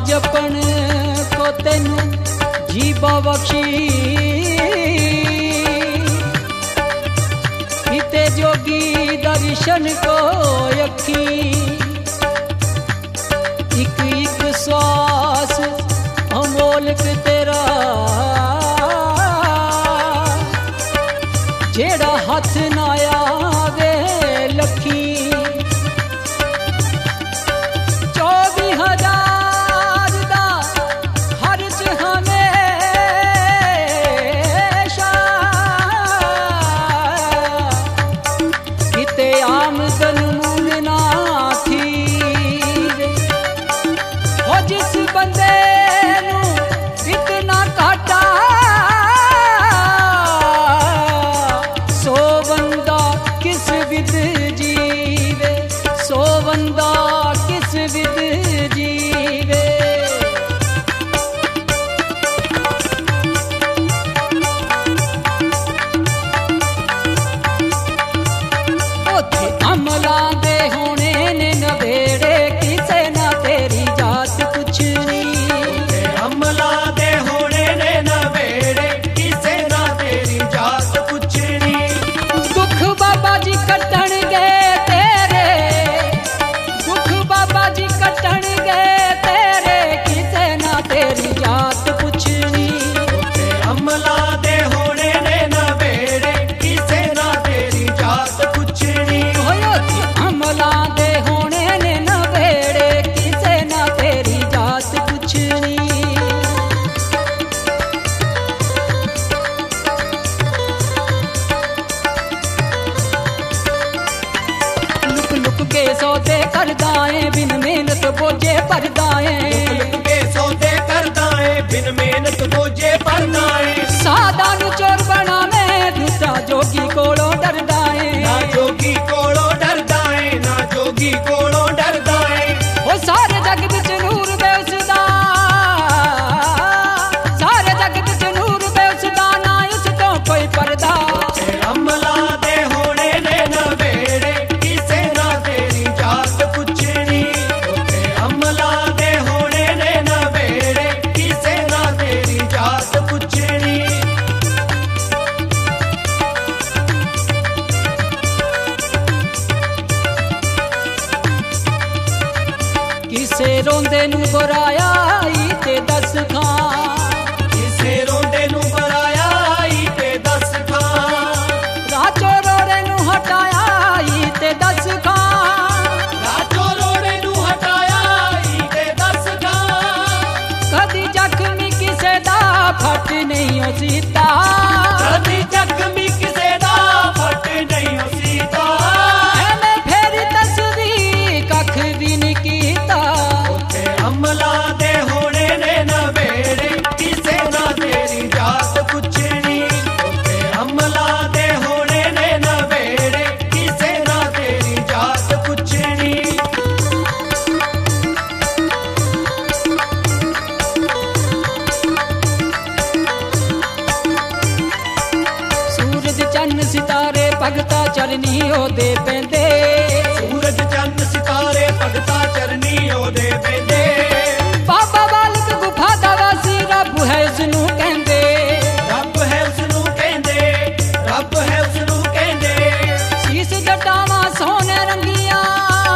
जपन को तेनू जीवा बख्शी किते जोगी दर्शन को अखी एक एक श्वास अमोलक तेरा जेड़ा हथ ना आवे लखी 24,000 दा खर्च हमेशा किते आमदन मूल ना थी हो जिस बंदे नू इतना घाटा सो बंदा किस विद जीवे सो बंदा किस विद जीवे ओथे अमला दे होने ने नवेड़े किसे ना तेरी जात पुछनी अमला दे होने ने नवेड़े किसे ना तेरी जात पुछनी दुख बाबा जी कटण गए तेरे दुख बाबा जी कटण गए तेरे किसे ना तेरी जात पुछनी अमला दे होने ने नवेड़े किसे ना तेरी जात पुछनी होयो थी अमला दे होने ने नवेड़े किसे ना तेरी जात पुछनी लुक लुक के सौदे करदाए बिन मेहनत बोझे भरदाए के सौदे करदाए बिन मेहनत बोझे भरदाए सादा नु चोर बनावे दूसरा जोगी कोलों डरदाए ना जोगी कोलों डरदाए ना जोगी कोलों डरदाए ओ सारे जग विच नूर वे उसदा सारे जग विच नूर वे उसदा ना उस तो कोई पर्दा अमला दे होने ने नवेड़े किसे ना तेरी जात पुछनी अमला दे होने ने नवेड़े किसे ना तेरी जात पुछनी किसे रोंदे नु बुराया आई ते दस खां किसे रोंदे नु बराया आई ते दस खां राचो रोड़े नु हटाया आई ते दस खां राजो रोड़े नु हटाया आई ते दस खां कदी जख्मी किसे दा फट नहीं हो सीता कदी जख्मी किसे दा फट नहीं हो सीता एने फेरी तस्वीर कख भी नहीं कीता अमला दे होने ने नवेड़े किसे ना तेरी जात पुछनी अमला दे होने ने नवेड़े किसे ना तेरी जात पुछनी सूरज चन्न सितारे भगता चरनी ओदे पेंदे सूरज चंद सितारे भगता चरनी ओदे पेंदे बाबा बालक गुफा दा वासी रब है उसनू कहंदे रब है उसनू कहंदे रब है उसनू कहंदे शीस जटावा सोने रंगिया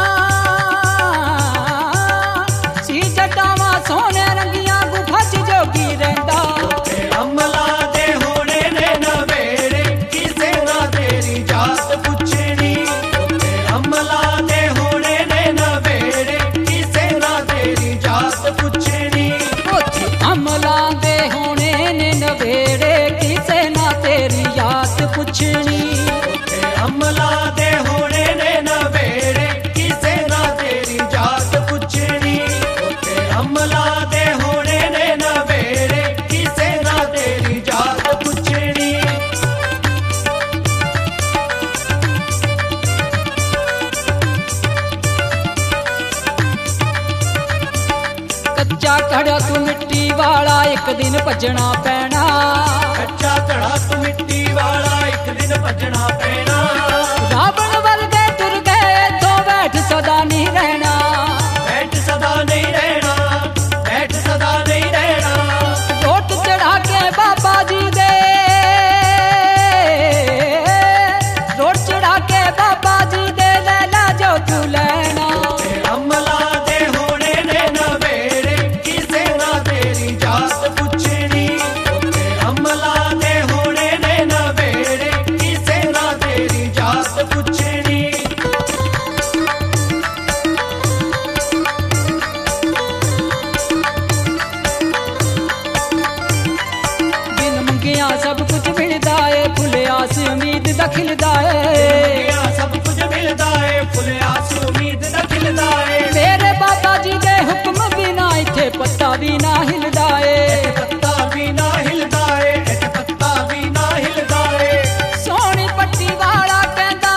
शीस जटावा सोने रंगिया गुफा च जोगी रहंदा अमला दे होने ने नवेड़े किसे ना तेरी जात पुछनी अमला दे होने ने नवेड़े किसे ना तेरी जात पुछनी ओथे अमला दे होने ने नवेड़े किसे ना तेरी याद पुछनी अमला दे होने ने नवेड़े किसे ना तेरी जात पुछनी अमला दे होने ने नवेड़े किसे ना तेरी जात पुछनी कच्चा घड़ा तू मिट्टी वाला एक दिन भजना पैना कच्चा घड़ा तू मिट्टी वाला एक दिन भजना पैना रावण वर्गे तुर गए तो बैठ सदा नहीं रहना बैठ सदा नहीं रहना बैठ ਜਾਤ ਪੁੱਛਣੀ ਉੱਥੇ ਅਮਲਾ ਦੇ ਹੋਣੇ ਨੇ ਨਵੇੜੇ ਕਿਸੇ ਨਾ ਤੇਰੀ ਜਾਤ ਪੁੱਛਣੀ ਬਿਨ ਮੰਗਿਆ ਸਭ ਕੁਝ ਮਿਲਦਾ ਏ ਫੁੱਲ ਆਸ ਉਮੀਦ ਦਾ ਖਿਲਦਾ ਏ ਸਭ ਕੁਝ ਮਿਲਦਾ ਏ ਫੁੱਲ ਆਸ ਉਮੀਦ ਦਾ ਖਿਲਦਾ ਏ ਮੇਰੇ ਬਾਬਾ ਜੀ ਦੇ ਹੁਕਮ ਬਿਨਾ ਇੱਥੇ ਪੱਤਾ ਵੀ ਨਾ ਹਿਲਦਾ ਏ ਪੱਤਾ ਵੀ ਨਾ ਹਿਲਦਾ ਏ ਇੱਥੇ ਪੱਤਾ ਵੀ ਨਾ ਹਿਲਦਾ ਏ ਸੋਹਣੀ ਪੱਟੀ ਵਾਲਾ ਕਹਿੰਦਾ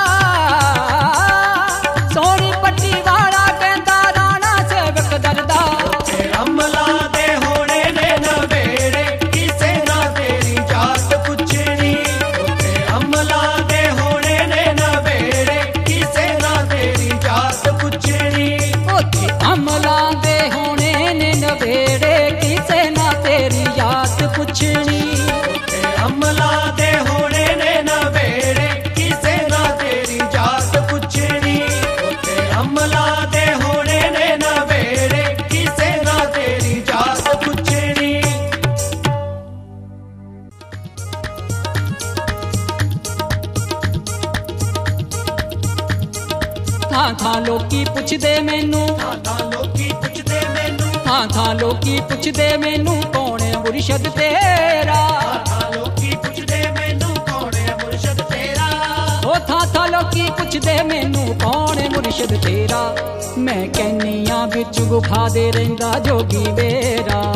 ਸੋਹਣੀ ਪੱਟੀ ਵਾਲਾ ਕਹਿੰਦਾ ਰਾਣਾ ਸੇਵਕ ਦਰਦਾ ਉੱਥੇ ਅਮਲਾ ਦੇ ਹੋਣੇ ਨੇ ਨਵੇੜੇ ਕਿਸੇ ਨਾ ਤੇਰੀ ਜਾਤ ਪੁੱਛਣੀ ਉੱਥੇ ਅਮਲਾ ਦੇ ਹੋਣੇ ਨੇ ਨਵੇੜੇ ਕਿਸੇ ਨਾ ਤੇਰੀ ਜਾਤ ਪੁੱਛਣੀ ਉੱਥੇ ਅਮਲਾਂ ਦੇ ਹੋਣੇ ਨੇ ਨਵੇੜੇ ਕਿਸੇ ਨਾ ਤੇਰੀ ਯਾਦ ਪੁੱਛਣੀ ਉੱਥੇ ਅਮਲਾ ਦੇ ਹੋਣੇ ਨੇ ਨਵੇੜੇ ਕਿਸੇ ਨਾ ਤੇਰੀ ਜਾਤ ਪੁੱਛਣੀ ਉੱਥੇ ਅਮਲਾ ਦੇ ਹੋਣੇ ਨੇ ਨਵੇੜੇ ਕਿਸੇ ਨਾ ਤੇਰੀ ਜਾਤ ਪੁੱਛਣੀ ਥਾਂ ਥਾਂ ਲੋਕੀ ਪੁੱਛਦੇ ਮੈਨੂੰ ਤਾਂ ਲੋਕੀ ਪੁੱਛਦੇ ਮੈਨੂੰ ਥਾਂ ਥਾਂ ਲੋਕੀ ਪੁੱਛਦੇ ਮੈਨੂੰ ਕੌਣ ਹੈ ਮੁਰਸ਼ਦ ਤੇਰਾ ਤਾਂ ਲੋਕੀ ਪੁੱਛਦੇ ਮੈਨੂੰ ਕੌਣ ਹੈ ਮੁਰਸ਼ਦ ਤੇਰਾ ਉਹ ਥਾਂ ਥਾਂ ਲੋਕੀ ਪੁੱਛਦੇ ਮੈਨੂੰ ਕੌਣ ਹੈ ਮੁਰਸ਼ਦ ਤੇਰਾ ਮੈਂ ਕਹਿੰਨੀ ਆ ਵਿੱਚ ਗੁਫਾ ਦੇ ਰਹਿੰਦਾ ਜੋਗੀ ਮੇਰਾ